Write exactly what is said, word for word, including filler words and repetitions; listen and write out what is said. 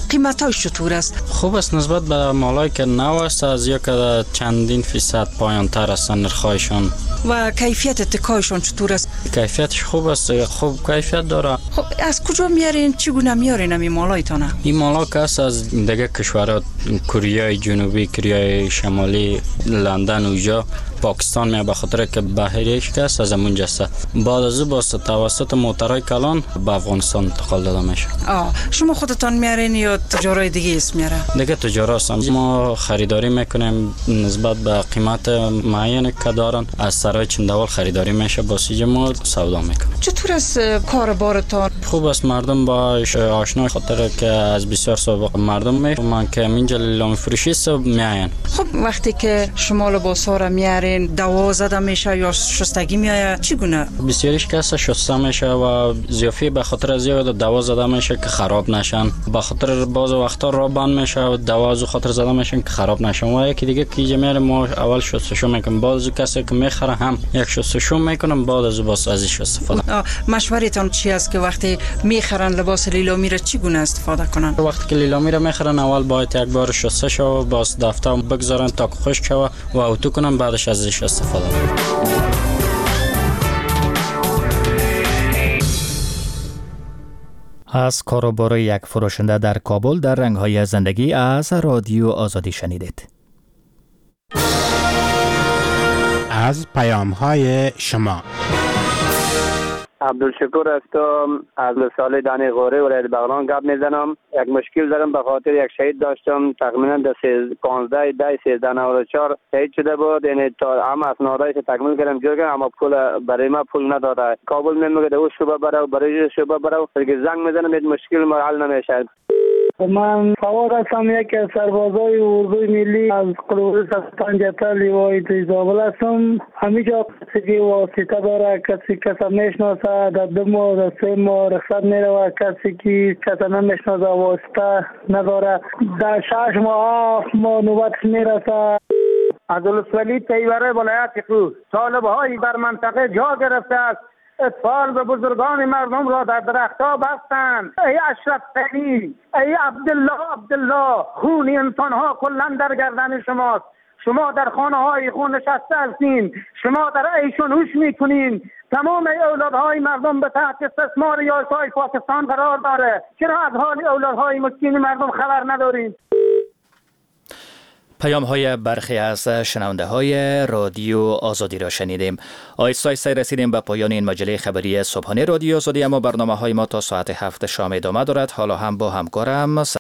قیمتاش چطور است؟ خوب است نسبت به مالایی که نو است، از یک چندین فیصد پایان تر است نرخ‌هایشان. و کیفیت تکایشان چطور است؟ کیفیتش خوب است، خوب کیفیت داره. خب از کجا میارین؟ چگونه میارین این مالایتان؟ این مالا که است از دیگه کشورها، کره جنوبی، کره شمالی، لندن، اونجا پاکستان میاد، به خاطر که بحریش که است از اونجا است. بعد از با توسط موترهای کلان به افغانستان انتقال داده میشه. آه شما خودتان میارین یا تجارای دیگه است میاره؟ دیگه تجارا است. ما خریداری میکنیم نسبت به قیمت معین که دارن، از سرای چندوال خریداری میشه، با سیج ما سودا میکنیم. چطور است کار بارتان؟ خوب است، مردم با آشنا، خاطر که از بسیار سابق مردم میشه من که اینجا لیلامی فروشی است میاین. خب وقتی که شما لباسا را میارین دوا زده میشه یا شستگی میایه چگونه؟ بسیاریش که است شسته میشه و زیافی به خاطر زیاد دوا زده میشه که خراب نشن. به خاطر بعض وقتا را بند میشه و دوا از خاطر زده میشن که خراب نشن. و یکی دیگه که میاره ما اول شستشو میکنیم، بعد از کسی که میخره هم یک شستشو میکنم، بعد از باز ازش استفاده. مشورتان چی است که وقتی میخرن لباس لیلامی را چگونه استفاده کنن؟ وقتی که لیلامی را میخرن اول باید یک بار شسته شو، باز دفتر بگذارن تا خشک شو و اتو کنن، بعدش ازش استفاده کنن. از کاروبار یک فروشنده در کابل در رنگ‌های زندگی از رادیو آزادی شنیدید. از پیام‌های شما. عبدالشکور هستم، از لساله دانی غوره ولایت بغلان گپ میزنم. یک مشکل دارم، به خاطر یک شهید داشتم تقریبا در پانزده دی سیزده نود و چهار شهید شده بود، یعنی تا هم اسنادایش تکمیل کردم جوگه، اما پول برای ما پول نداده. کابل میگه او شعبه بره و برای شعبه بره، دیگه زنگ میزنم این مشکل ما حل نمیشه. من سوار هستم، یکی از سربازای اردوی ملی از قلوب پنجاه لیوای زابل هستم. همیجا کسی که واسطه داره، کسی کسی میشناسه، در دو ماه در سه ماه رخصت میره، کسی که کسی نمیشناسه واسطه نداره در شش ماه هفت ماه نوبت میرسه. از الوسولی تیوره ولایت کوه طالب هایی در منطقه جا گرفته است. اطفال به بزرگان مردم را در درختها بستند. ای اشرف غنی، ای عبدالله عبدالله، خون انسان ها کلا در گردن شماست. شما در خانه های خون نشسته هستین، شما در عیش و نوش میکنین. تمام اولادهای مردم به تحت استثمار ریاست‌های پاکستان قرار داره. چرا از حال اولادهای مسکین مردم خبر ندارین؟ پیام های برخی از شنونده های رادیو آزادی را شنیدیم. آیسته آیسته رسیدیم به پایان این مجله خبری صبحانه رادیو آزادی، اما برنامه های ما تا ساعت هفت شام ادامه دارد. حالا هم با همکارم